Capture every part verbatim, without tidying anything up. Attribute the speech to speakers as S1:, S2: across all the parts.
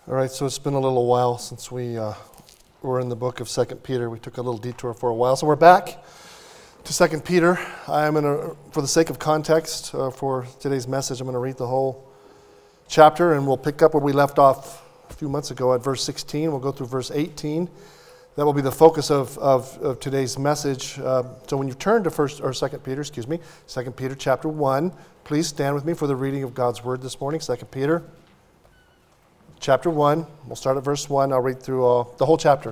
S1: All right, so it's been a little while since we uh, were in the book of Second Peter. We took a little detour for a while. So we're back to Second Peter. I'm going to, for the sake of context uh, for today's message, I'm going to read the whole chapter, and we'll pick up where we left off a few months ago at verse sixteen. We'll go through verse eighteen. That will be the focus of, of, of today's message. Uh, so when you turn to First or Second Peter, excuse me, Second Peter chapter one, please stand with me for the reading of God's word this morning. Second Peter chapter one. We'll start at verse one. I'll read through uh, the whole chapter.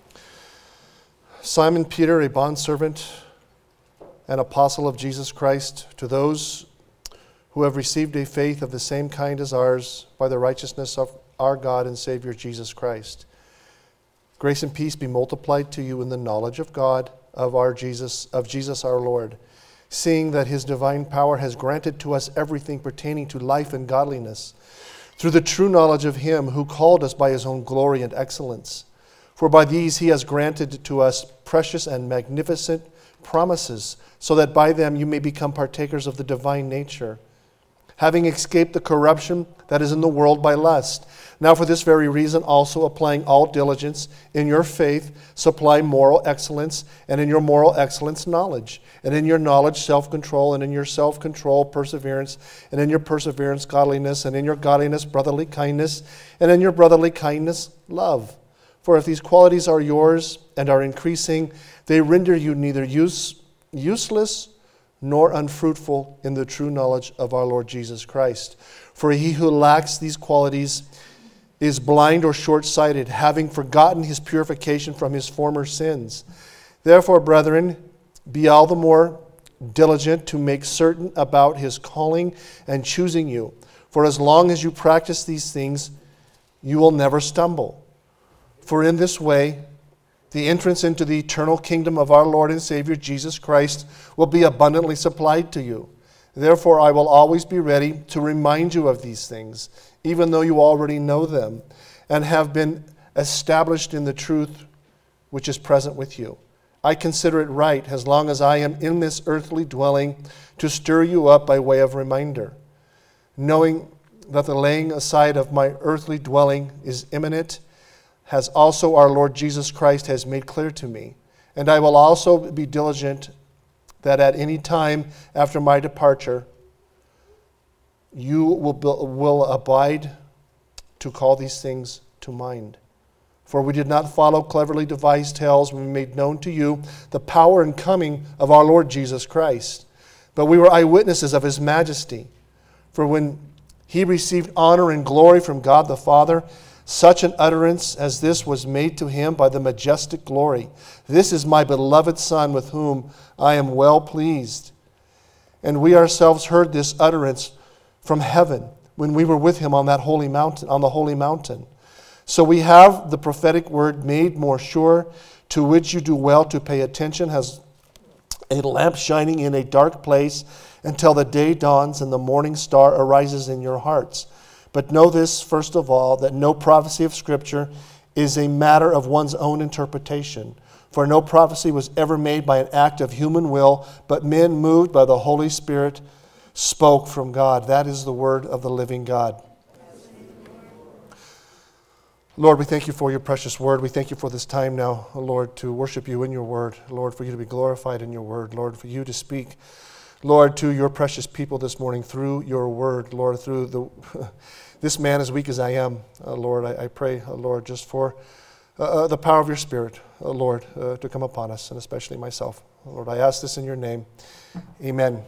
S1: Simon Peter, a bondservant and apostle of Jesus Christ, to those who have received a faith of the same kind as ours by the righteousness of our God and Savior Jesus Christ. Grace and peace be multiplied to you in the knowledge of God, of our Jesus, of Jesus our Lord, seeing that his divine power has granted to us everything pertaining to life and godliness, through the true knowledge of him who called us by his own glory and excellence. For by these he has granted to us precious and magnificent promises, so that by them you may become partakers of the divine nature, having escaped the corruption that is in the world by lust. Now for this very reason also, applying all diligence, in your faith supply moral excellence, and in your moral excellence knowledge, and in your knowledge self-control, and in your self-control perseverance, and in your perseverance godliness, and in your godliness brotherly kindness, and in your brotherly kindness love. For if these qualities are yours and are increasing, they render you neither use, useless nor unfruitful in the true knowledge of our Lord Jesus Christ. For he who lacks these qualities is blind or short-sighted, having forgotten his purification from his former sins. Therefore, brethren, be all the more diligent to make certain about his calling and choosing you. For as long as you practice these things, you will never stumble. For in this way, the entrance into the eternal kingdom of our Lord and Savior Jesus Christ will be abundantly supplied to you. Therefore, I will always be ready to remind you of these things, even though you already know them and have been established in the truth which is present with you. I consider it right, as long as I am in this earthly dwelling, to stir you up by way of reminder, knowing that the laying aside of my earthly dwelling is imminent, as also our Lord Jesus Christ has made clear to me. And I will also be diligent that at any time after my departure, you will, be, will abide to call these things to mind. For we did not follow cleverly devised tales when we made known to you the power and coming of our Lord Jesus Christ, but we were eyewitnesses of his majesty. For when he received honor and glory from God the Father, such an utterance as this was made to him by the majestic glory. This is my beloved Son, with whom I am well pleased. And we ourselves heard this utterance from heaven when we were with him on that holy mountain, on the holy mountain. So we have the prophetic word made more sure, to which you do well to pay attention, as a lamp shining in a dark place until the day dawns and the morning star arises in your hearts. But know this, first of all, that no prophecy of Scripture is a matter of one's own interpretation. For no prophecy was ever made by an act of human will, but men moved by the Holy Spirit spoke from God. That is the word of the living God. Lord, we thank you for your precious word. We thank you for this time now, Lord, to worship you in your word. Lord, for you to be glorified in your word. Lord, for you to speak, Lord, to your precious people this morning through your word, Lord, through the this man as weak as I am, uh, Lord, I, I pray, uh, Lord, just for uh, the power of your Spirit, uh, Lord, uh, to come upon us, and especially myself. Lord, I ask this in your name. Amen.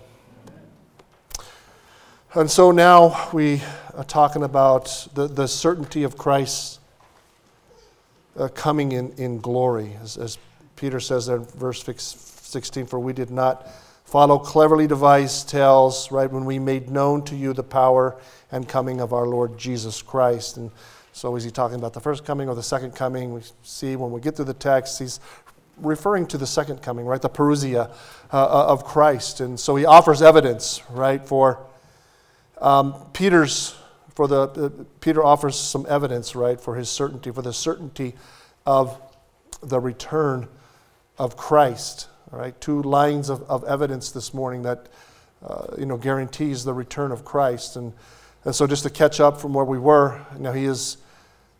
S1: And so now we are talking about the, the certainty of Christ's uh, coming in, in glory. As, as Peter says there in verse sixteen, for we did not follow cleverly devised tales, right, when we made known to you the power and coming of our Lord Jesus Christ. And so is he talking about the first coming or the second coming? We see when we get through the text, he's referring to the second coming, right, the parousia uh, of Christ. And so he offers evidence, right, for um, Peter's, for the, uh, Peter offers some evidence, right, for his certainty, for the certainty of the return of Christ. All right, two lines of, of evidence this morning that uh, you know guarantees the return of Christ, and and so just to catch up from where we were, now he is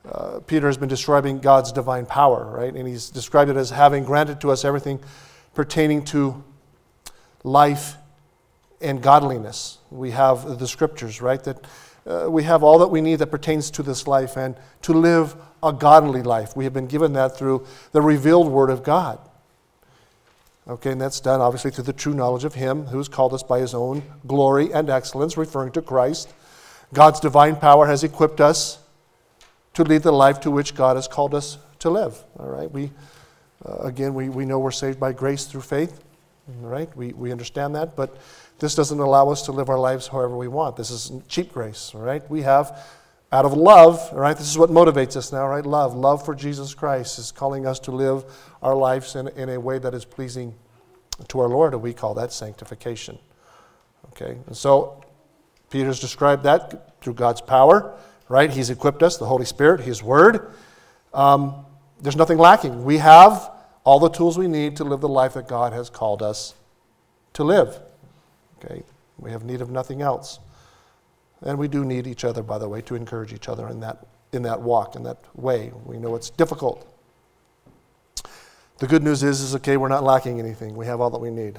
S1: uh, Peter has been describing God's divine power, right? And he's described it as having granted to us everything pertaining to life and godliness. We have the scriptures, right? That uh, we have all that we need that pertains to this life and to live a godly life. We have been given that through the revealed Word of God. Okay, and that's done obviously through the true knowledge of Him who has called us by His own glory and excellence, referring to Christ. God's divine power has equipped us to lead the life to which God has called us to live. All right, we uh, again we, we know we're saved by grace through faith. All right, we we understand that, but this doesn't allow us to live our lives however we want. This is cheap grace. All right, we have out of love. All right, this is what motivates us now. Right, love, love for Jesus Christ is calling us to live our lives in in a way that is pleasing to our Lord, and we call that sanctification. Okay, and so Peter's described that through God's power. Right? He's equipped us, the Holy Spirit, His Word. Um, there's nothing lacking. We have all the tools we need to live the life that God has called us to live. Okay? We have need of nothing else. And we do need each other, by the way, to encourage each other in that, in that walk, in that way. We know it's difficult. The good news is, is, okay, we're not lacking anything. We have all that we need.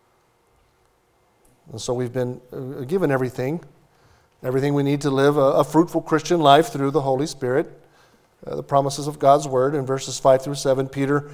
S1: And so we've been given everything. Everything we need to live a, a fruitful Christian life through the Holy Spirit. Uh, the promises of God's Word in verses five through seven, Peter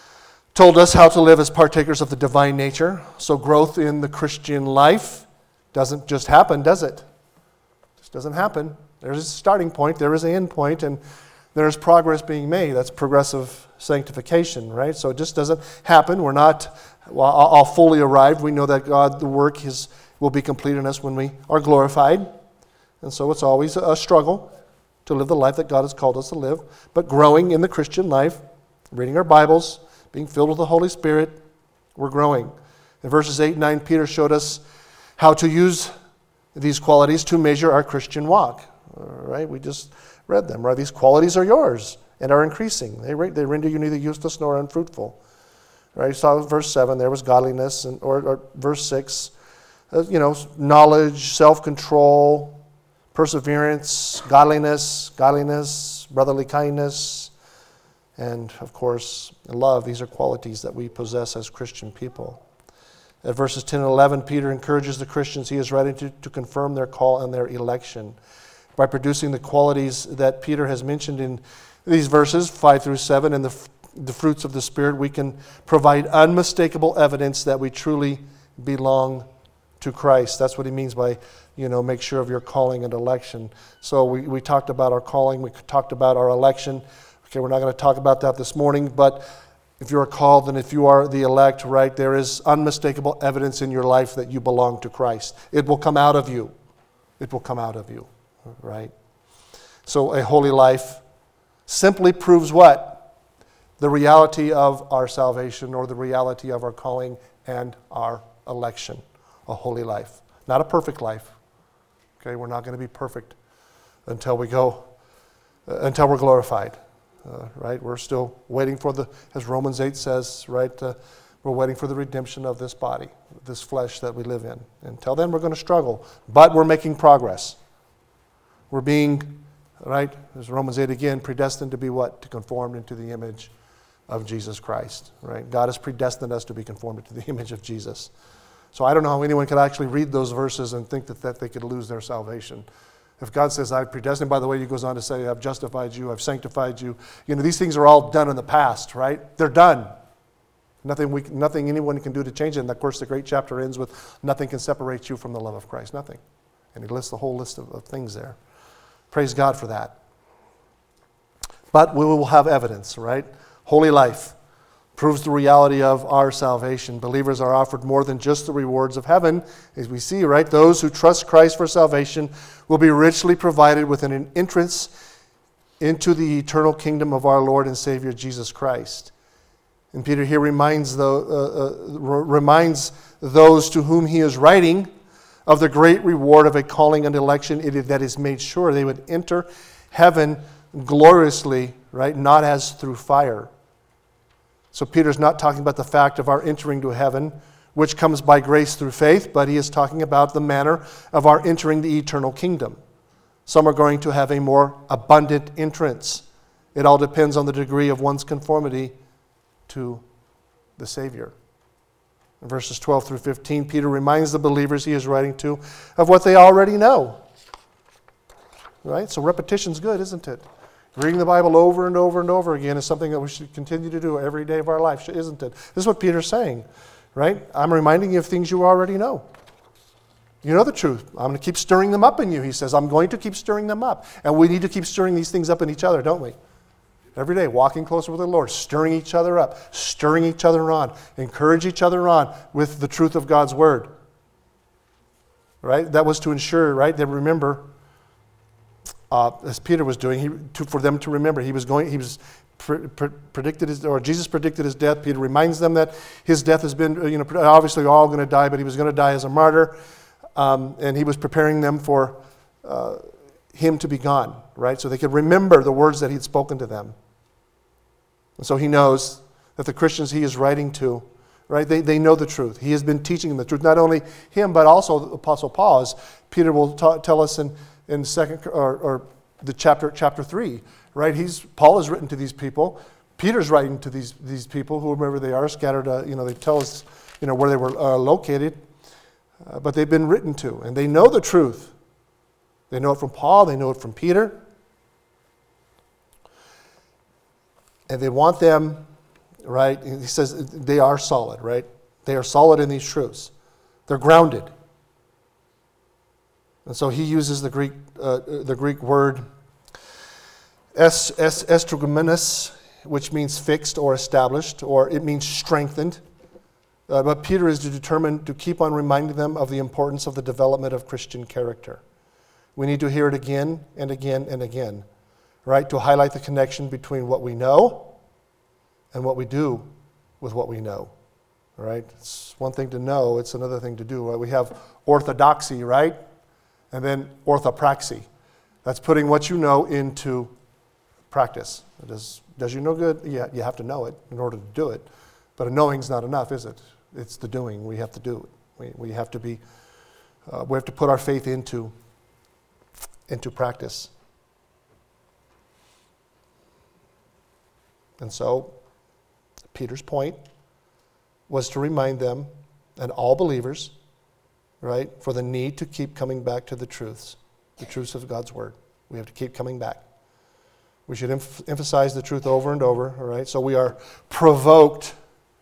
S1: told us how to live as partakers of the divine nature. So growth in the Christian life doesn't just happen, does it? It just doesn't happen. There's a starting point, there is an end point, and there's progress being made. That's progressive sanctification, right? So it just doesn't happen. We're not well, all fully arrived. We know that God, the work is, will be complete in us when we are glorified. And so it's always a struggle to live the life that God has called us to live. But growing in the Christian life, reading our Bibles, being filled with the Holy Spirit, we're growing. In verses eight and nine, Peter showed us how to use these qualities to measure our Christian walk. All right, we just read them. Right? These qualities are yours and are increasing. They, they render you neither useless nor unfruitful. Right? You saw verse seven, there was godliness, and or, or verse six, uh, you know, knowledge, self-control, perseverance, godliness, godliness, brotherly kindness, and of course, love. These are qualities that we possess as Christian people. At verses ten and eleven, Peter encourages the Christians he is writing to to confirm their call and their election by producing the qualities that Peter has mentioned in these verses, five through seven, and the, the fruits of the Spirit. We can provide unmistakable evidence that we truly belong to Christ. That's what he means by, you know, make sure of your calling and election. So we, we talked about our calling, we talked about our election. Okay, we're not going to talk about that this morning, but if you are called and if you are the elect, right, there is unmistakable evidence in your life that you belong to Christ. It will come out of you. It will come out of you, right? So a holy life simply proves what? The reality of our salvation or the reality of our calling and our election. A holy life. Not a perfect life. Okay, we're not going to be perfect until we go, uh, until we're glorified. Uh, right? We're still waiting for the, as Romans eight says, right? Uh, we're waiting for the redemption of this body, this flesh that we live in. Until then, we're going to struggle. But we're making progress. We're being, right, as Romans eight again, predestined to be what? To conform into the image of Jesus Christ, right? God has predestined us to be conformed into the image of Jesus. So I don't know how anyone could actually read those verses and think that, that they could lose their salvation. If God says, I've predestined, by the way, he goes on to say, I've justified you, I've sanctified you. You know, these things are all done in the past, right? They're done. Nothing we, nothing anyone can do to change it. And of course, the great chapter ends with, nothing can separate you from the love of Christ. Nothing. And he lists the whole list of, of things there. Praise God for that. But we will have evidence, right? Holy life proves the reality of our salvation. Believers are offered more than just the rewards of heaven. As we see, right, those who trust Christ for salvation will be richly provided with an entrance into the eternal kingdom of our Lord and Savior Jesus Christ. And Peter here reminds, the, uh, uh, reminds those to whom he is writing of the great reward of a calling and election that is made sure they would enter heaven gloriously, right, not as through fire. So Peter's not talking about the fact of our entering to heaven, which comes by grace through faith, but he is talking about the manner of our entering the eternal kingdom. Some are going to have a more abundant entrance. It all depends on the degree of one's conformity to the Savior. In verses twelve through fifteen, Peter reminds the believers he is writing to of what they already know. Right? So repetition's good, isn't it? Reading the Bible over and over and over again is something that we should continue to do every day of our life, isn't it? This is what Peter's saying, right? I'm reminding you of things you already know. You know the truth. I'm going to keep stirring them up in you, he says. I'm going to keep stirring them up. And we need to keep stirring these things up in each other, don't we? Every day, walking closer with the Lord, stirring each other up, stirring each other on, encourage each other on with the truth of God's Word. Right? That was to ensure, right, that remember, uh, as Peter was doing, he, to, for them to remember, he was going, he was pre- pre- predicted his, or Jesus predicted his death. Peter reminds them that his death has been, you know, obviously all going to die, but he was going to die as a martyr, um, and he was preparing them for uh, him to be gone, right? So they could remember the words that he'd spoken to them. And so he knows that the Christians he is writing to, right, they, they know the truth. He has been teaching them the truth. Not only him, but also the Apostle Paul, as Peter will ta- tell us in, in second or, or the chapter chapter three, right? He's Paul has written to these people. Peter's writing to these these people, whoever they are, scattered. Uh, you know, they tell us, you know, where they were uh, located, uh, but they've been written to, and they know the truth. They know it from Paul. They know it from Peter. And they want them, right? He says they are solid, right? They are solid in these truths. They're grounded. And so he uses the Greek uh, the Greek word es, es, estrogamenos, which means fixed or established, or it means strengthened. Uh, but Peter is determined to keep on reminding them of the importance of the development of Christian character. We need to hear it again and again and again, right? To highlight the connection between what we know and what we do with what we know, right? It's one thing to know, it's another thing to do. Right? We have orthodoxy, right? And then orthopraxy. That's putting what you know into practice. It does, does you no good? Yeah, you have to know it in order to do it. But a knowing's not enough, is it? It's the doing. We have to do it. We, we have to be, uh, we have to put our faith into, into practice. And so, Peter's point was to remind them, and all believers, right, for the need to keep coming back to the truths, the truths of God's Word. We have to keep coming back. We should emph- emphasize the truth over and over, all right? So we are provoked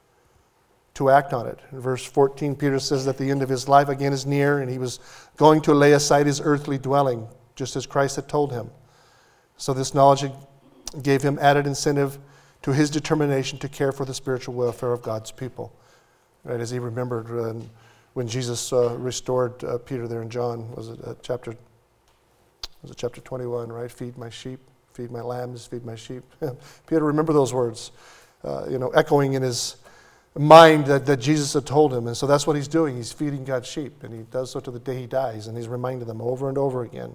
S1: to act on it. In verse fourteen, Peter says that the end of his life again is near, and he was going to lay aside his earthly dwelling, just as Christ had told him. So this knowledge gave him added incentive to his determination to care for the spiritual welfare of God's people. Right, as he remembered when, when Jesus uh, restored uh, Peter there in John, was it uh, chapter was it chapter twenty-one, right? Feed my sheep, feed my lambs, feed my sheep. Peter, remember those words, uh, you know, echoing in his mind that, that Jesus had told him. And so that's what he's doing. He's feeding God's sheep, and he does so to the day he dies, and he's reminding them over and over again.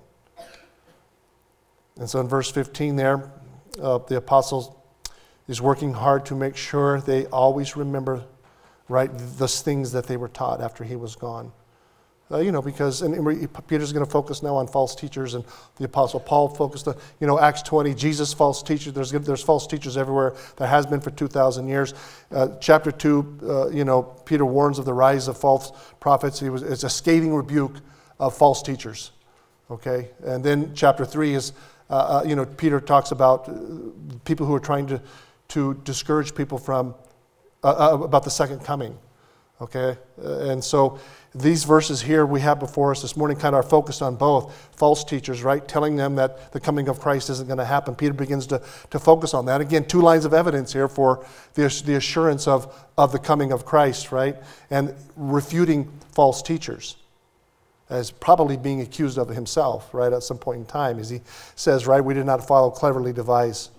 S1: And so in verse fifteen there, uh, the apostle is working hard to make sure they always remember, right, the things that they were taught after he was gone. Uh, you know, because and, and Peter's going to focus now on false teachers, and the Apostle Paul focused on, you know, Acts twenty, Jesus, false teachers. There's there's false teachers everywhere. There has been for two thousand years. Uh, chapter two, uh, you know, Peter warns of the rise of false prophets. He was it's a scathing rebuke of false teachers. Okay, and then chapter three is, uh, uh, you know, Peter talks about people who are trying to to discourage people from uh, uh, about the second coming. Okay, uh, and so these verses here we have before us this morning kind of are focused on both false teachers, right? Telling them that the coming of Christ isn't going to happen. Peter begins to, to focus on that. Again, two lines of evidence here for the, the assurance of, of the coming of Christ, right? And refuting false teachers as probably being accused of himself, right, at some point in time. As he says, right, we did not follow cleverly devised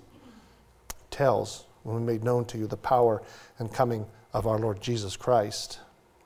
S1: tales when we made known to you the power and coming of our Lord Jesus Christ.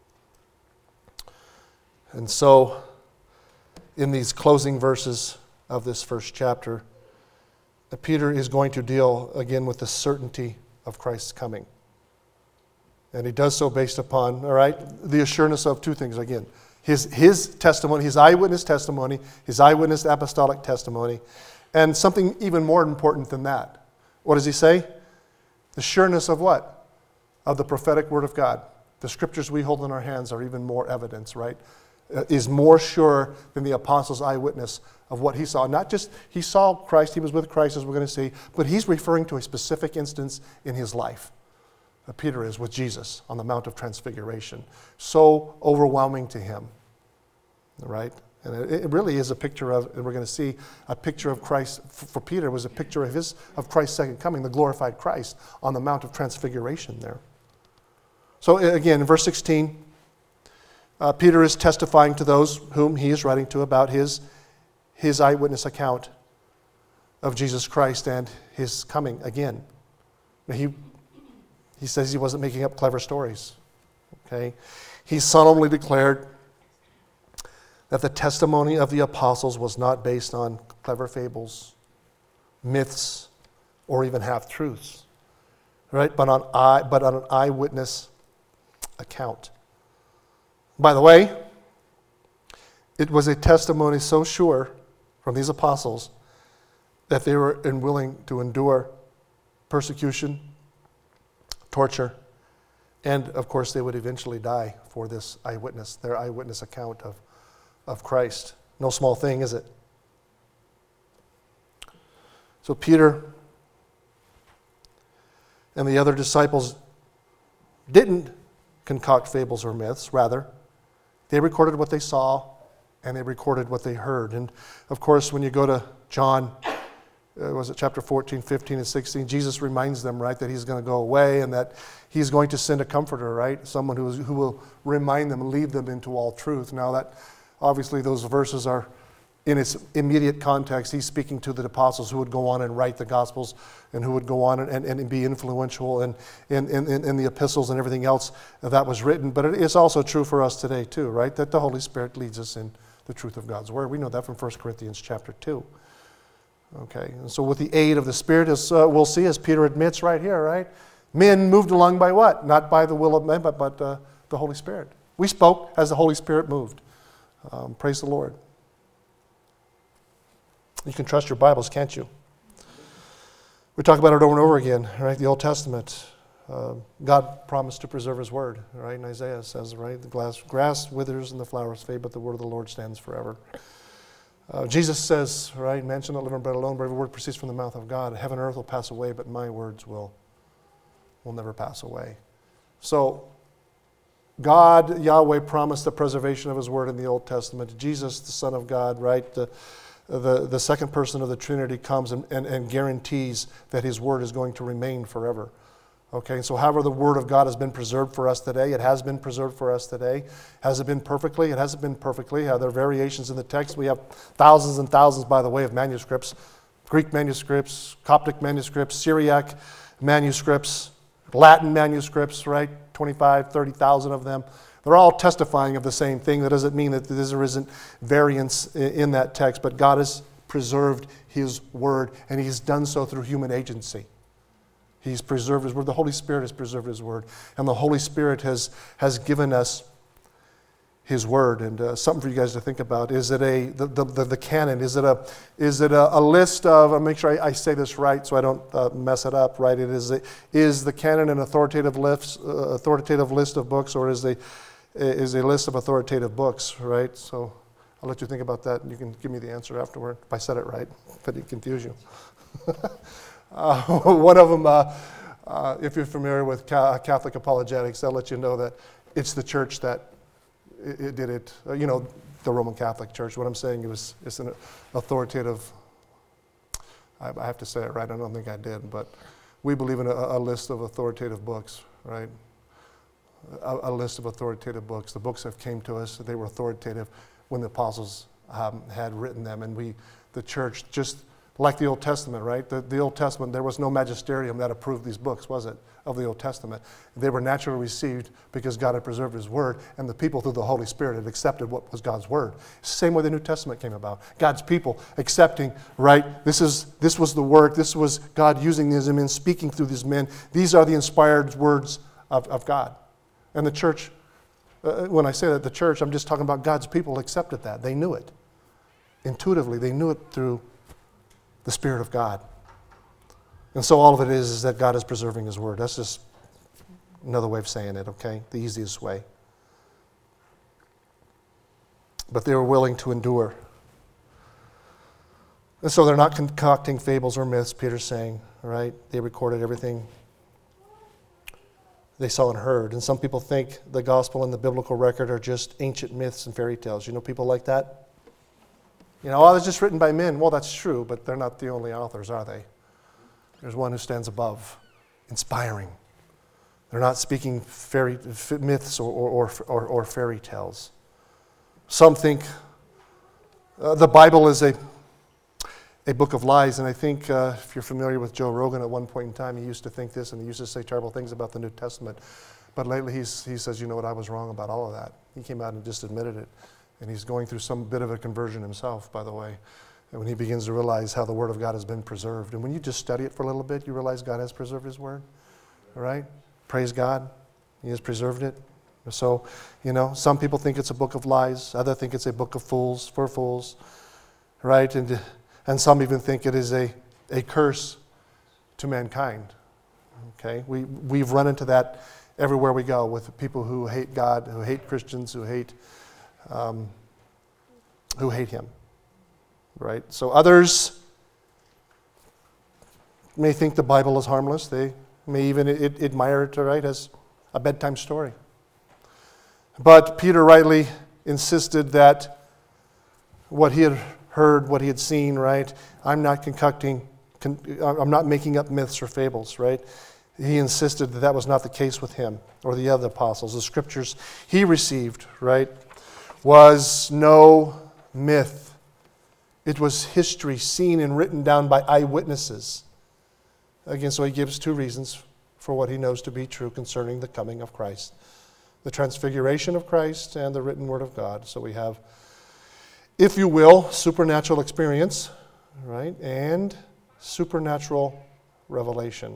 S1: And so, in these closing verses of this first chapter, Peter is going to deal again with the certainty of Christ's coming. And he does so based upon, all right, the assurance of two things again. His, his testimony, his eyewitness testimony, his eyewitness apostolic testimony, and something even more important than that. What does he say? The sureness of what? Of the prophetic word of God. The scriptures we hold in our hands are even more evidence, right? Uh, is more sure than the apostles' eyewitness of what he saw. Not just, he saw Christ, he was with Christ, as we're going to see, but he's referring to a specific instance in his life. Uh, Peter is with Jesus on the Mount of Transfiguration. So overwhelming to him, right? And it, it really is a picture of, and we're going to see a picture of Christ, for, for Peter, was a picture of his, of Christ's second coming, the glorified Christ on the Mount of Transfiguration there. So again, in verse sixteen, uh, Peter is testifying to those whom he is writing to about his, his eyewitness account of Jesus Christ and his coming again. He, he says he wasn't making up clever stories. Okay? He solemnly declared that the testimony of the apostles was not based on clever fables, myths, or even half-truths, right? But on eye, but on an eyewitness account. By the way, it was a testimony so sure from these apostles that they were willing to endure persecution, torture, and of course they would eventually die for this eyewitness, their eyewitness account of, of Christ. No small thing, is it? So Peter and the other disciples didn't concoct fables or myths. Rather, they recorded what they saw and they recorded what they heard. And of course, when you go to John, uh, was it chapter fourteen, fifteen, and sixteen, Jesus reminds them, right, that he's going to go away and that he's going to send a comforter, right? Someone who, is, who will remind them and lead them into all truth. Now that, obviously those verses are in its immediate context. He's speaking to the apostles who would go on and write the Gospels and who would go on and, and, and be influential in, in, in, in the epistles and everything else that was written. But it is also true for us today too, right? That the Holy Spirit leads us in the truth of God's Word. We know that from First Corinthians chapter two. Okay, and so with the aid of the Spirit, as uh, we'll see, as Peter admits right here, right? Men moved along by what? Not by the will of men, but, but uh, the Holy Spirit. We spoke as the Holy Spirit moved. Um, praise the Lord. You can trust your Bibles, can't you? We talk about it over and over again, right? The Old Testament. Uh, God promised to preserve His Word, right? And Isaiah says, right? The grass, grass withers and the flowers fade, but the word of the Lord stands forever. Uh, Jesus says, right? Man shall not live on bread alone, but every word proceeds from the mouth of God. Heaven and earth will pass away, but my words will, will never pass away. So, God, Yahweh, promised the preservation of His Word in the Old Testament. Jesus, the Son of God, right? The, the, the second person of the Trinity comes and, and, and guarantees that His Word is going to remain forever. Okay, so however the Word of God has been preserved for us today, it has been preserved for us today. Has it been perfectly? It hasn't been perfectly. Uh, there are variations in the text. We have thousands and thousands, by the way, of manuscripts. Greek manuscripts, Coptic manuscripts, Syriac manuscripts, Latin manuscripts, right? twenty-five, thirty thousand of them. They're all testifying of the same thing. That doesn't mean that there isn't variance in that text, but God has preserved His Word, and He's done so through human agency. He's preserved His Word. The Holy Spirit has preserved His Word, and the Holy Spirit has, has given us His Word. And uh, something for you guys to think about. Is it a, the, the, the, the canon, is it a, is it a, a list of, I'll make sure I, I say this right so I don't uh, mess it up, right? It is, a, is the canon an authoritative list, uh, authoritative list of books, or is a, is a list of authoritative books, right? So I'll let you think about that, and you can give me the answer afterward if I said it right, if it didn't confuse you. uh, one of them, uh, uh, if you're familiar with Catholic apologetics, they'll let you know that it's the church that it, it did it, uh, you know, the Roman Catholic Church. What I'm saying is it's an authoritative, I, I have to say it right, I don't think I did, but we believe in a, a list of authoritative books, right? A, a list of authoritative books. The books that came to us, they were authoritative when the apostles um, had written them, and we, the church, just like the Old Testament, right? The, the Old Testament, there was no magisterium that approved these books, was it, of the Old Testament? They were naturally received because God had preserved His Word, and the people through the Holy Spirit had accepted what was God's Word. Same way the New Testament came about. God's people accepting, right? This is this was the Word. This was God using these men, speaking through these men. These are the inspired words of, of God. And the church Uh, when I say that the church, I'm just talking about God's people accepted that. They knew it. Intuitively, they knew it through the Spirit of God. And so all of it is is that God is preserving His Word. That's just another way of saying it, okay? The easiest way. But they were willing to endure. And so they're not concocting fables or myths, Peter's saying, right? They recorded everything they saw and heard. And some people think the gospel and the biblical record are just ancient myths and fairy tales. You know people like that? You know, oh, it's just written by men. Well, that's true, but they're not the only authors, are they? There's one who stands above, inspiring. They're not speaking fairy myths or, or, or, or fairy tales. Some think uh, the Bible is a a book of lies, and I think uh, if you're familiar with Joe Rogan, at one point in time he used to think this, and he used to say terrible things about the New Testament. But lately he's, he says, you know what, I was wrong about all of that. He came out and just admitted it. And he's going through some bit of a conversion himself, by the way. And when he begins to realize how the Word of God has been preserved. And when you just study it for a little bit, you realize God has preserved His Word. All right? Praise God. He has preserved it. So, you know, some people think it's a book of lies. Others think it's a book of fools, for fools. Right? And and some even think it is a, a curse to mankind. Okay? We, we've run into that everywhere we go with people who hate God, who hate Christians, who hate um, who hate Him. Right? So others may think the Bible is harmless. They may even it, admire it, right, as a bedtime story. But Peter rightly insisted that what he had heard, what he had seen, right, I'm not concocting, con, I'm not making up myths or fables, right? He insisted that that was not the case with him or the other apostles. The scriptures he received, right, was no myth. It was history seen and written down by eyewitnesses. Again, so he gives two reasons for what he knows to be true concerning the coming of Christ. The transfiguration of Christ and the written word of God. So we have, if you will, supernatural experience, right, and supernatural revelation.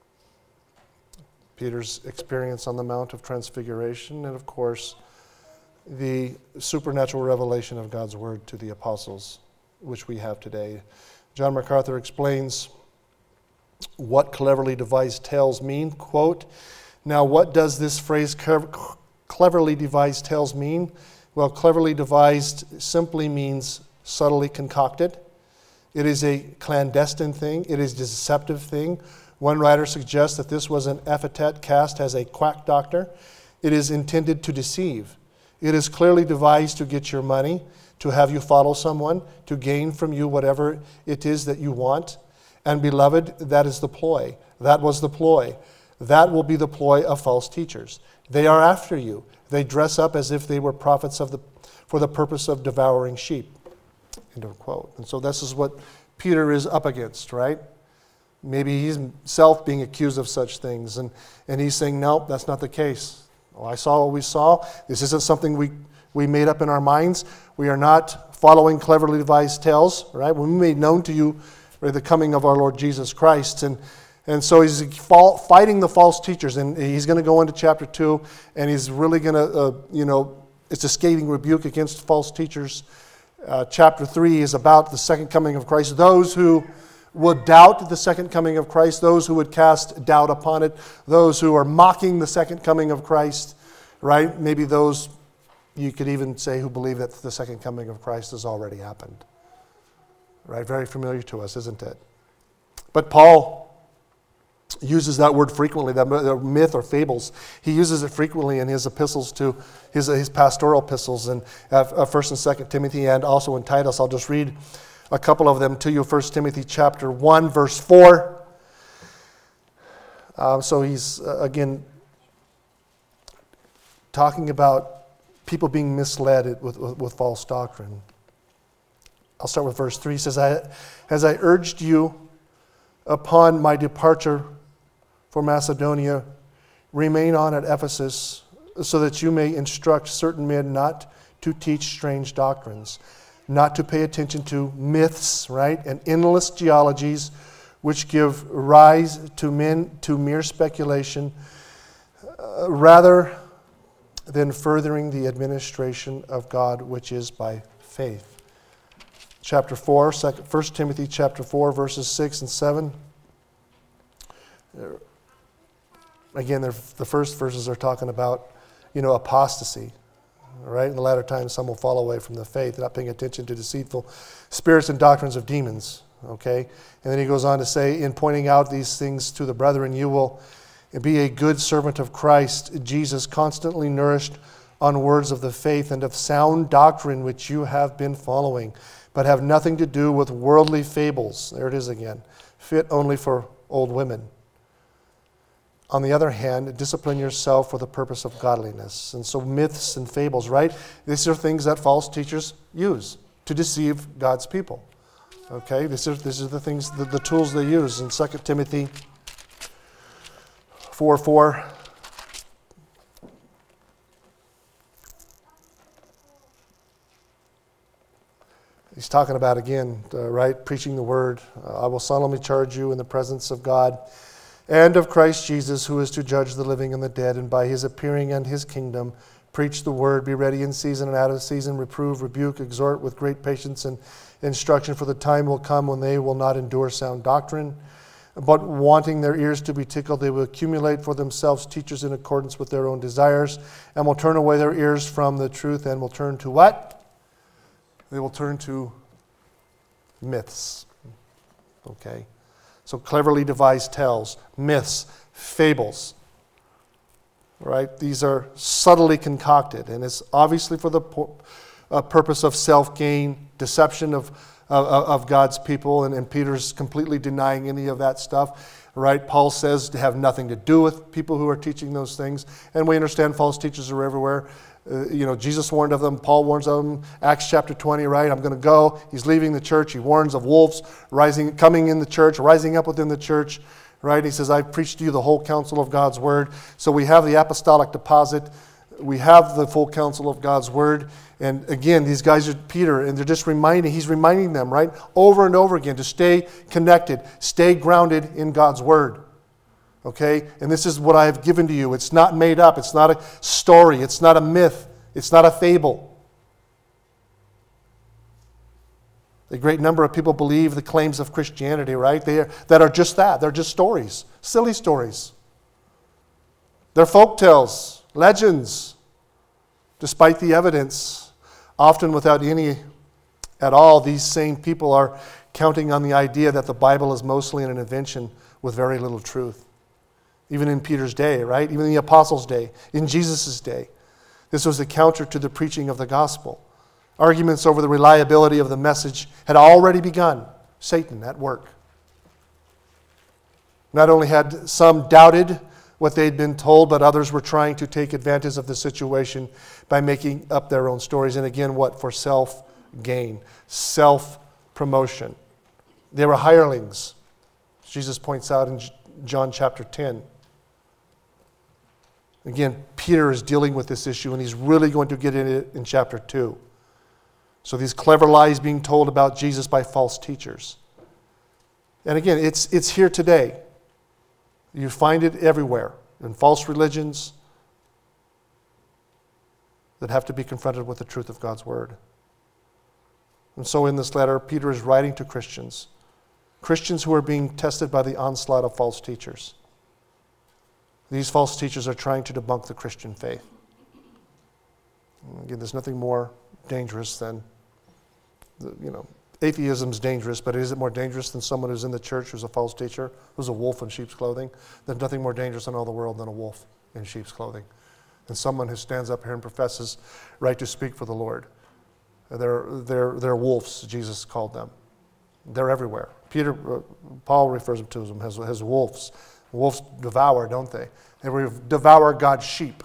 S1: Peter's experience on the Mount of Transfiguration, and of course, the supernatural revelation of God's word to the apostles, which we have today. John MacArthur explains what cleverly devised tales mean. Quote, now what does this phrase cleverly devised tales mean? Well, cleverly devised simply means subtly concocted. It is a clandestine thing. It is a deceptive thing. One writer suggests that this was an epithet cast as a quack doctor. It is intended to deceive. It is clearly devised to get your money, to have you follow someone, to gain from you whatever it is that you want. And beloved, that is the ploy. That was the ploy. That will be the ploy of false teachers. They are after you. They dress up as if they were prophets of the, for the purpose of devouring sheep. End of quote. And so this is what Peter is up against, right? Maybe he's himself being accused of such things. And, and he's saying, no, that's not the case. Oh, I saw what we saw. This isn't something we, we made up in our minds. We are not following cleverly devised tales, right? When we made known to you the coming of our Lord Jesus Christ. And and so he's fighting the false teachers. And he's going to go into chapter two, and he's really going to, uh, you know, it's a scathing rebuke against false teachers. Uh, chapter three is about the second coming of Christ. Those who would doubt the second coming of Christ, those who would cast doubt upon it, those who are mocking the second coming of Christ, right? Maybe those, you could even say, who believe that the second coming of Christ has already happened. Right? Very familiar to us, isn't it? But Paul uses that word frequently, that myth or fables. He uses it frequently in his epistles to his, his pastoral epistles in uh, First and Second Timothy, and also in Titus. I'll just read a couple of them to you. First Timothy chapter one, verse four. Uh, so he's, uh, again, talking about people being misled with, with, with false doctrine. I'll start with verse three. It says, I, as I urged you upon my departure for Macedonia, remain on at Ephesus, so that you may instruct certain men not to teach strange doctrines, not to pay attention to myths, right, and endless genealogies, which give rise to men to mere speculation. Uh, rather, than furthering the administration of God, which is by faith. Chapter four, First Timothy chapter four, verses six and seven. Again, the first verses are talking about, you know, apostasy. Right? In the latter times, some will fall away from the faith, not paying attention to deceitful spirits and doctrines of demons. Okay? And then he goes on to say, in pointing out these things to the brethren, you will be a good servant of Christ Jesus, constantly nourished on words of the faith and of sound doctrine which you have been following, but have nothing to do with worldly fables. There it is again. Fit only for old women. On the other hand, discipline yourself for the purpose of godliness. And so myths and fables, right? These are things that false teachers use to deceive God's people. Okay? These are, these are the things, the, the tools they use. In Second Timothy four four, he's talking about, again, uh, right, preaching the word. Uh, I will solemnly charge you in the presence of God and of Christ Jesus, who is to judge the living and the dead, and by his appearing and his kingdom, preach the word, be ready in season and out of season, reprove, rebuke, exhort with great patience and instruction, for the time will come when they will not endure sound doctrine, but wanting their ears to be tickled, they will accumulate for themselves teachers in accordance with their own desires, and will turn away their ears from the truth, and will turn to what? They will turn to myths. Okay? So cleverly devised tales, myths, fables, right? These are subtly concocted, and it's obviously for the uh, purpose of self-gain, deception of, uh, of God's people, and, and Peter's completely denying any of that stuff, right? Paul says to have nothing to do with people who are teaching those things, and we understand false teachers are everywhere. Uh, you know, Jesus warned of them. Paul warns of them. Acts chapter twenty, right? I'm going to go. He's leaving the church. He warns of wolves rising, coming in the church, rising up within the church, right? He says, I've preached to you the whole counsel of God's word. So we have the apostolic deposit. We have the full counsel of God's word. And again, these guys are Peter, and they're just reminding, he's reminding them, right? Over and over again to stay connected, stay grounded in God's word. Okay? And this is what I have given to you. It's not made up. It's not a story. It's not a myth. It's not a fable. A great number of people believe the claims of Christianity, right? They are, that are just that. They're just stories. Silly stories. They're folk tales, legends, despite the evidence. Often without any at all, these same people are counting on the idea that the Bible is mostly an invention with very little truth. Even in Peter's day, right? Even in the apostles' day, in Jesus' day. This was a counter to the preaching of the gospel. Arguments over the reliability of the message had already begun. Satan at work. Not only had some doubted what they'd been told, but others were trying to take advantage of the situation by making up their own stories. And again, what? For self-gain, self-promotion. They were hirelings. Jesus points out in John chapter ten. Again, Peter is dealing with this issue, and he's really going to get into it in chapter two. So these clever lies being told about Jesus by false teachers. And again, it's, it's here today. You find it everywhere, in false religions that have to be confronted with the truth of God's word. And so in this letter, Peter is writing to Christians, Christians who are being tested by the onslaught of false teachers. These false teachers are trying to debunk the Christian faith. Again, there's nothing more dangerous than, you know, atheism's dangerous, but is it more dangerous than someone who's in the church who's a false teacher, who's a wolf in sheep's clothing? There's nothing more dangerous in all the world than a wolf in sheep's clothing. And someone who stands up here and professes right to speak for the Lord. They're, they're, they're wolves, Jesus called them. They're everywhere. Peter, uh, Paul refers to them as, as wolves. Wolves devour, don't they? They devour God's sheep.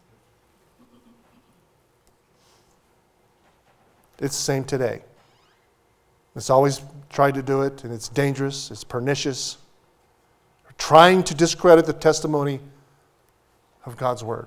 S1: It's the same today. It's always tried to do it, and it's dangerous, it's pernicious. Trying to discredit the testimony of God's word.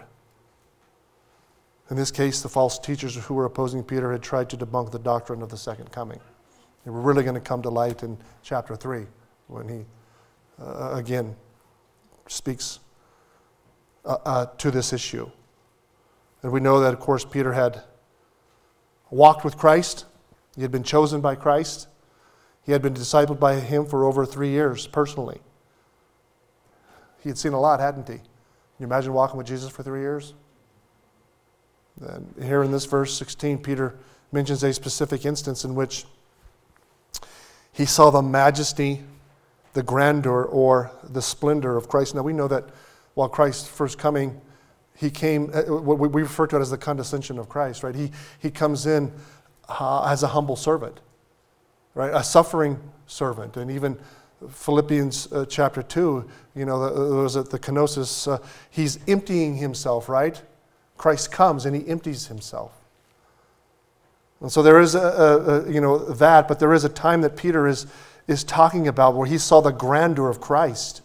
S1: In this case, the false teachers who were opposing Peter had tried to debunk the doctrine of the second coming. They were really going to come to light in chapter three when he, uh, again, speaks uh, uh, to this issue. And we know that, of course, Peter had walked with Christ. He had been chosen by Christ. He had been discipled by him for over three years personally. He had seen a lot, hadn't he? Can you imagine walking with Jesus for three years? And here in this verse sixteen, Peter mentions a specific instance in which he saw the majesty, the grandeur, or the splendor of Christ. Now we know that while Christ's first coming, he came, what we refer to it as the condescension of Christ, right? He, he comes in uh, as a humble servant, right? A suffering servant. And even Philippians uh, chapter two, you know, there was the kenosis, uh, he's emptying himself, right? Christ comes and he empties himself. And so there is a, a, a you know that, but there is a time that Peter is is talking about where he saw the grandeur of Christ.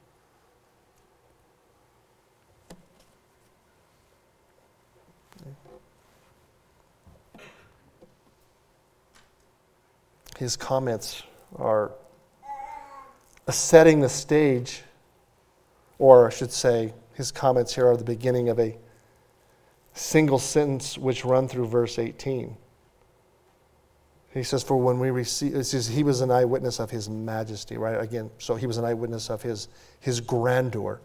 S1: His comments are setting the stage, or I should say, his comments here are the beginning of a single sentence which run through verse eighteen. He says, for when we receive, it says he was an eyewitness of his majesty, right? Again, so he was an eyewitness of his, his grandeur,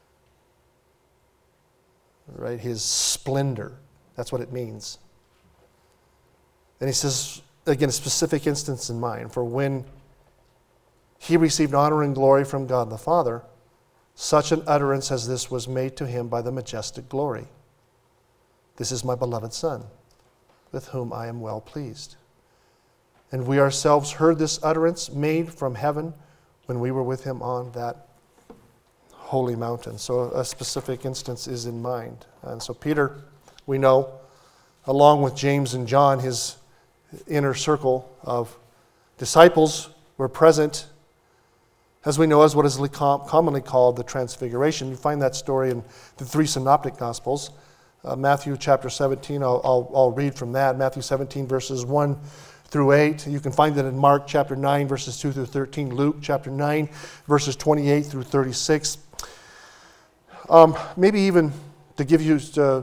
S1: right? His splendor. That's what it means. And he says, again, a specific instance in mind, for when he received honor and glory from God the Father, such an utterance as this was made to him by the majestic glory. This is my beloved Son, with whom I am well pleased. And we ourselves heard this utterance made from heaven when we were with him on that holy mountain. So a specific instance is in mind. And so Peter, we know, along with James and John, his inner circle of disciples were present, as we know, as what is commonly called the Transfiguration. You find that story in the three synoptic Gospels. Uh, Matthew chapter seventeen, I'll, I'll, I'll read from that. Matthew seventeen, verses one through eight. You can find it in Mark chapter nine, verses two through thirteen. Luke chapter nine, verses twenty-eight through thirty-six. Um, maybe even to give you uh,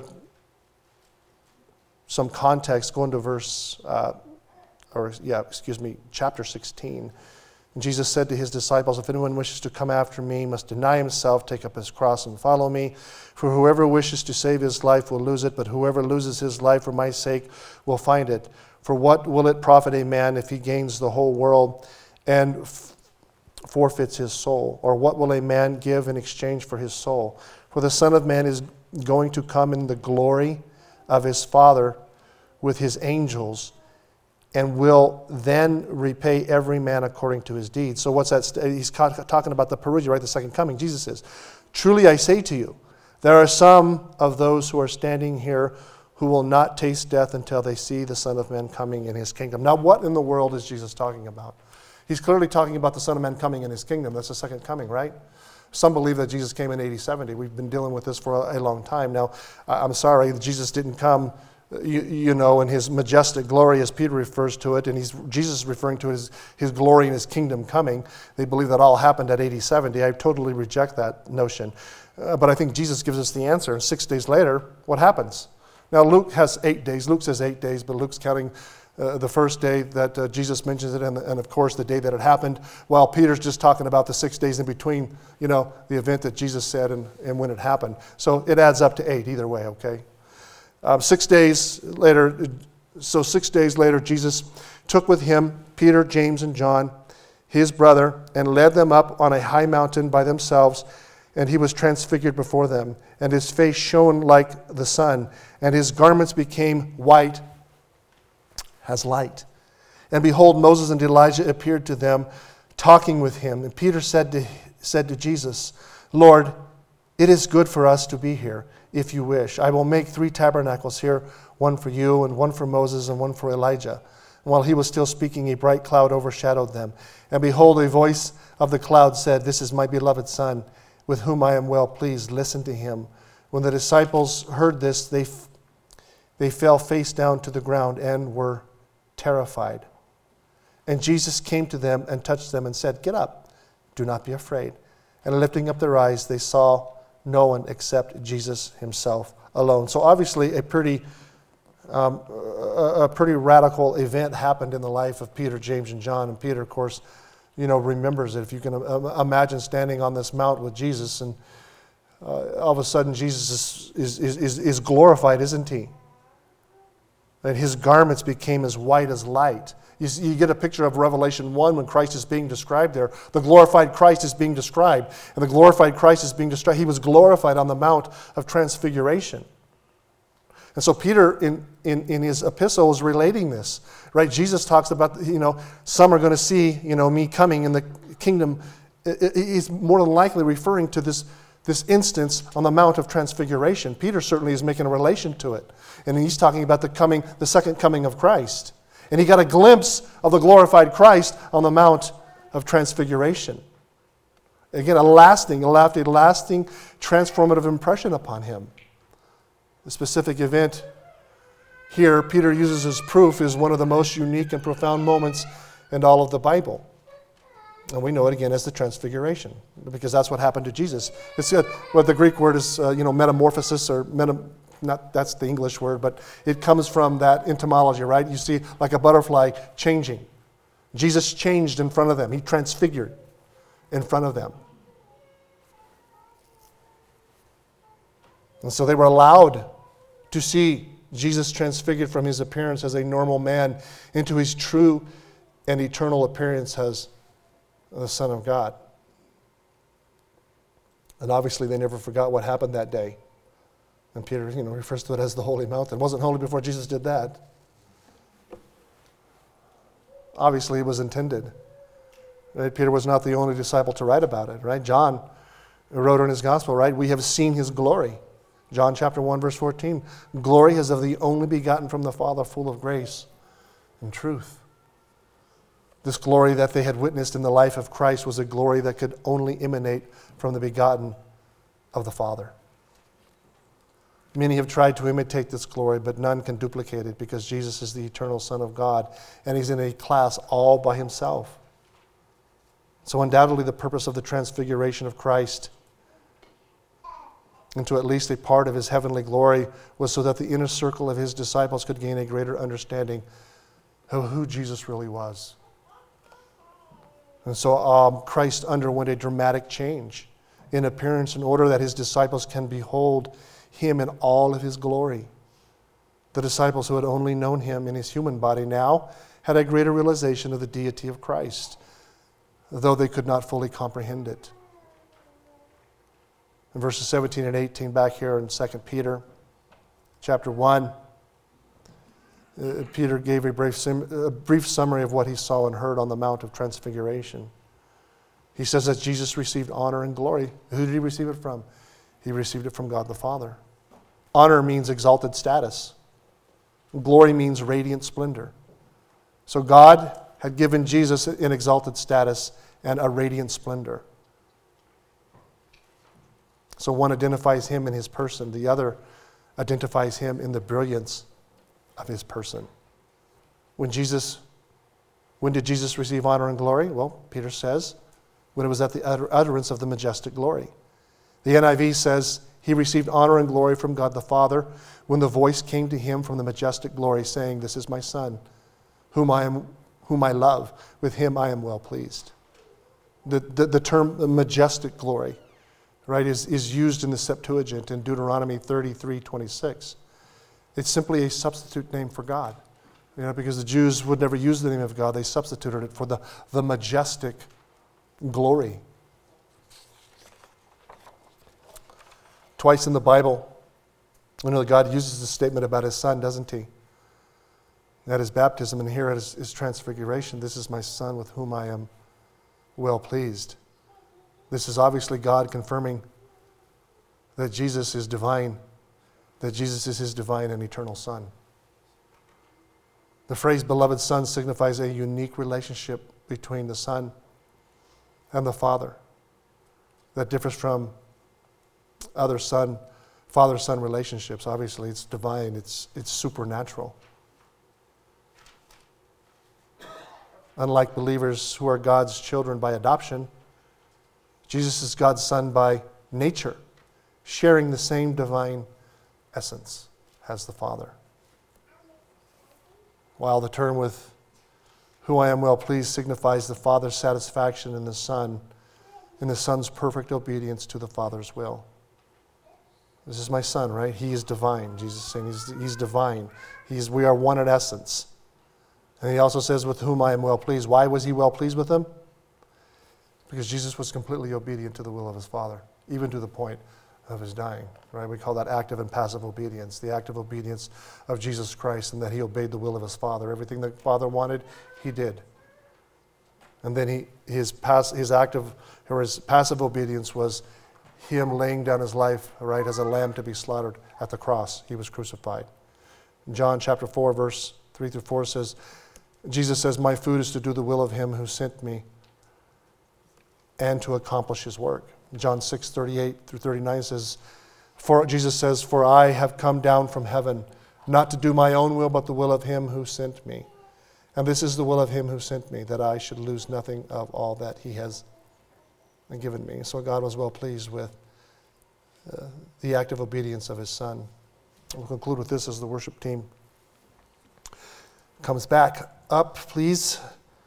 S1: some context, go into verse, uh, or yeah, excuse me, chapter sixteen. And Jesus said to his disciples, if anyone wishes to come after me, he must deny himself, take up his cross, and follow me. For whoever wishes to save his life will lose it, but whoever loses his life for my sake will find it. For what will it profit a man if he gains the whole world and f- forfeits his soul? Or what will a man give in exchange for his soul? For the Son of Man is going to come in the glory of his Father with his angels, and will then repay every man according to his deeds. So what's that? He's talking about the parousia, right? The second coming. Jesus says, truly I say to you, there are some of those who are standing here who will not taste death until they see the Son of Man coming in his kingdom. Now, what in the world is Jesus talking about? He's clearly talking about the Son of Man coming in his kingdom. That's the second coming, right? Some believe that Jesus came in A D seventy. We've been dealing with this for a long time. Now, I'm sorry, Jesus didn't come, you, you know, in his majestic glory, as Peter refers to it, and he's, Jesus is referring to his, his glory and his kingdom coming. They believe that all happened at A D seventy. I totally reject that notion. Uh, but I think Jesus gives us the answer. And six days later, what happens? Now, Luke has eight days. Luke says eight days, but Luke's counting uh, the first day that uh, Jesus mentions it, and, and of course the day that it happened, while Peter's just talking about the six days in between, you know, the event that Jesus said and, and when it happened. So it adds up to eight either way, okay? Um, six days later, so six days later, Jesus took with him Peter, James, and John, his brother, and led them up on a high mountain by themselves, and he was transfigured before them, and his face shone like the sun, and his garments became white as light. And behold, Moses and Elijah appeared to them, talking with him. And Peter said to, said to Jesus, Lord, it is good for us to be here, if you wish. I will make three tabernacles here, one for you, and one for Moses, and one for Elijah. And while he was still speaking, a bright cloud overshadowed them. And behold, a voice of the cloud said, This is my beloved Son, with whom I am well pleased. Listen to him. When the disciples heard this, they, f- they fell face down to the ground and were terrified. And Jesus came to them and touched them and said, Get up, do not be afraid. And lifting up their eyes, they saw no one except Jesus himself alone. So obviously a pretty um, a, a pretty radical event happened in the life of Peter, James, and John. And Peter, of course, you know, remembers it. If you can imagine standing on this mount with Jesus, and uh, all of a sudden Jesus is, is, is, is glorified, isn't he? And his garments became as white as light. You, see, you get a picture of Revelation one when Christ is being described there. The glorified Christ is being described. And the glorified Christ is being described. He was glorified on the Mount of Transfiguration. And so Peter, in, in, in his epistle, is relating this. Right? Jesus talks about, you know, some are going to see, you know, me coming in the kingdom. He's more than likely referring to this, this instance on the Mount of Transfiguration. Peter certainly is making a relation to it. And he's talking about the coming, the second coming of Christ. And he got a glimpse of the glorified Christ on the Mount of Transfiguration. Again, a lasting, a lasting transformative impression upon him. The specific event here Peter uses as proof is one of the most unique and profound moments in all of the Bible. And we know it again as the Transfiguration, because that's what happened to Jesus. It's uh, what the Greek word is, uh, you know, metamorphosis, or meta, not that's the English word, but it comes from that etymology, right? You see, like a butterfly changing. Jesus changed in front of them. He transfigured in front of them. And so they were allowed to see Jesus transfigured from his appearance as a normal man into his true and eternal appearance as the Son of God. And obviously they never forgot what happened that day. And Peter, you know, refers to it as the Holy Mountain. It wasn't holy before Jesus did that. Obviously it was intended. Right? Peter was not the only disciple to write about it, right? John wrote in his gospel, right? We have seen his glory. John chapter one, verse fourteen. Glory is of the only begotten from the Father, full of grace and truth. This glory that they had witnessed in the life of Christ was a glory that could only emanate from the begotten of the Father. Many have tried to imitate this glory, but none can duplicate it, because Jesus is the eternal Son of God, and he's in a class all by himself. So undoubtedly the purpose of the transfiguration of Christ into at least a part of his heavenly glory was so that the inner circle of his disciples could gain a greater understanding of who Jesus really was. And so um, Christ underwent a dramatic change in appearance in order that his disciples can behold him in all of his glory. The disciples who had only known him in his human body now had a greater realization of the deity of Christ, though they could not fully comprehend it. In verses seventeen and eighteen back here in Second Peter chapter one, uh, Peter gave a brief, sim- a brief summary of what he saw and heard on the Mount of Transfiguration. He says that Jesus received honor and glory. Who did he receive it from? He received it from God the Father. Honor means exalted status. Glory means radiant splendor. So God had given Jesus an exalted status and a radiant splendor. So one identifies him in his person. The other identifies him in the brilliance of his person. When Jesus, when did Jesus receive honor and glory? Well, Peter says, when it was at the utter, utterance of the majestic glory. The N I V says, he received honor and glory from God the Father when the voice came to him from the majestic glory, saying, "This is my Son, whom I am, whom I love. With him I am well pleased." The, the, the term the majestic glory, right, is, is used in the Septuagint in Deuteronomy thirty-three twenty-six. It's simply a substitute name for God. You know, because the Jews would never use the name of God, they substituted it for the, the majestic glory. Twice in the Bible, we know that God uses this statement about his Son, doesn't he? At his baptism, and here at his, his transfiguration, "This is my Son with whom I am well pleased." This is obviously God confirming that Jesus is divine, that Jesus is his divine and eternal Son. The phrase beloved Son signifies a unique relationship between the Son and the Father that differs from other son, father-son relationships. Obviously, it's divine, it's, it's supernatural. Unlike believers who are God's children by adoption, Jesus is God's Son by nature. sharing the same divine essence as the Father. While the term with who I am well pleased signifies the Father's satisfaction in the Son, in the Son's perfect obedience to the Father's will. This is my Son, right? He is divine. Jesus is saying he's, he's divine. He's, we are one in essence. And he also says, with whom I am well pleased. Why was he well pleased with them? Because Jesus was completely obedient to the will of his Father, even to the point of his dying, right? We call that active and passive obedience, the active obedience of Jesus Christ, and that he obeyed the will of his Father. Everything the Father wanted, he did. And then he his pass, his active or his passive obedience was him laying down his life, right, as a lamb to be slaughtered at the cross. He was crucified. In John chapter four, verse three through four says, Jesus says, my food is to do the will of him who sent me and to accomplish his work. John six, thirty-eight through thirty-nine says, for Jesus says, for I have come down from heaven, not to do my own will, but the will of him who sent me. And this is the will of him who sent me, that I should lose nothing of all that he has given me. So God was well pleased with uh, the active obedience of his Son. We'll conclude with this as the worship team comes back up, please.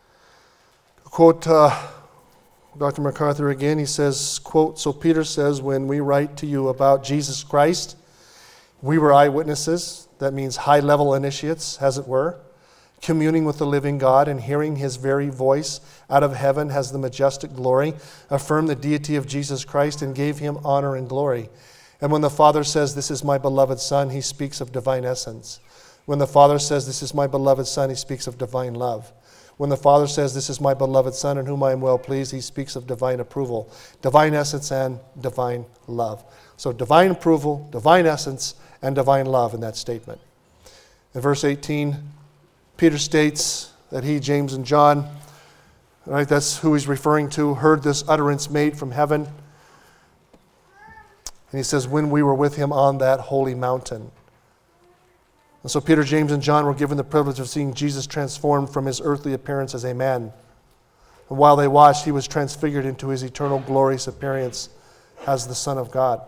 S1: Quote uh, Doctor MacArthur again. He says, quote, so Peter says, when we write to you about Jesus Christ, we were eyewitnesses. That means high-level initiates, as it were. Communing with the living God and hearing his very voice out of heaven has the majestic glory, affirmed the deity of Jesus Christ and gave him honor and glory. And when the Father says, this is my beloved Son, he speaks of divine essence. When the Father says, this is my beloved Son, he speaks of divine love. When the Father says, this is my beloved Son in whom I am well pleased, he speaks of divine approval, divine essence and divine love. So divine approval, divine essence, and divine love in that statement. In verse eighteen, Peter states that he, James, and John, right, that's who he's referring to, heard this utterance made from heaven. And he says, when we were with him on that holy mountain. And so Peter, James, and John were given the privilege of seeing Jesus transformed from his earthly appearance as a man. And while they watched, he was transfigured into his eternal glorious appearance as the Son of God.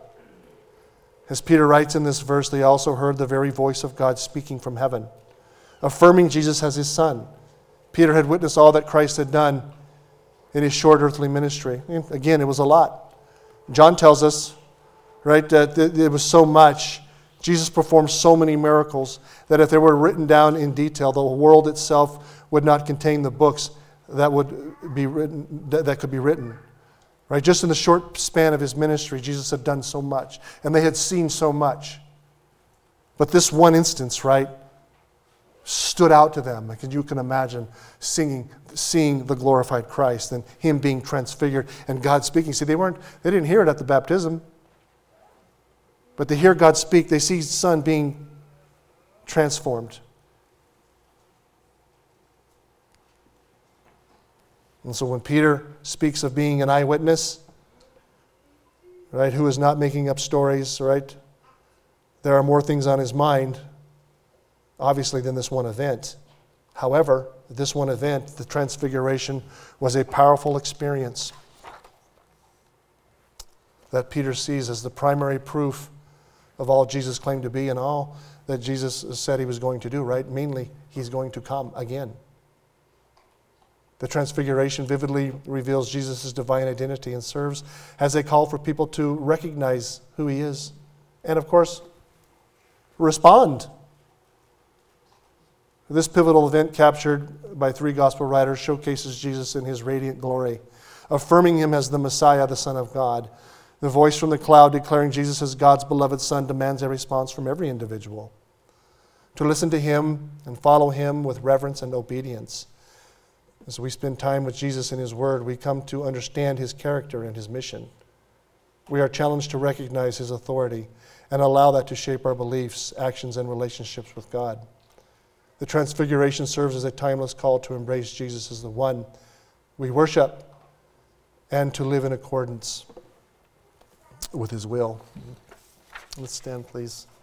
S1: As Peter writes in this verse, they also heard the very voice of God speaking from heaven, affirming Jesus as his Son. Peter had witnessed all that Christ had done in his short earthly ministry. Again, it was a lot. John tells us, right, that it was so much. Jesus performed so many miracles that if they were written down in detail, the world itself would not contain the books that would be written, that could be written. Right? Just in the short span of his ministry, Jesus had done so much, and they had seen so much. But this one instance, right, stood out to them. Like you can imagine singing, seeing the glorified Christ and him being transfigured and God speaking. See, they weren't, they didn't hear it at the baptism. But they hear God speak. They see his Son being transformed. And so when Peter speaks of being an eyewitness, right, who is not making up stories, right, there are more things on his mind, obviously, than this one event. However, this one event, the transfiguration, was a powerful experience that Peter sees as the primary proof of all Jesus claimed to be and all that Jesus said he was going to do, right? Mainly, he's going to come again. The transfiguration vividly reveals Jesus' divine identity and serves as a call for people to recognize who he is and, of course, respond. This pivotal event, captured by three gospel writers, showcases Jesus in his radiant glory, affirming him as the Messiah, the Son of God. The voice from the cloud declaring Jesus as God's beloved Son demands a response from every individual. To listen to him and follow him with reverence and obedience. As we spend time with Jesus and his word, we come to understand his character and his mission. We are challenged to recognize his authority and allow that to shape our beliefs, actions, and relationships with God. The transfiguration serves as a timeless call to embrace Jesus as the one we worship and to live in accordance with his will. Let's stand, please.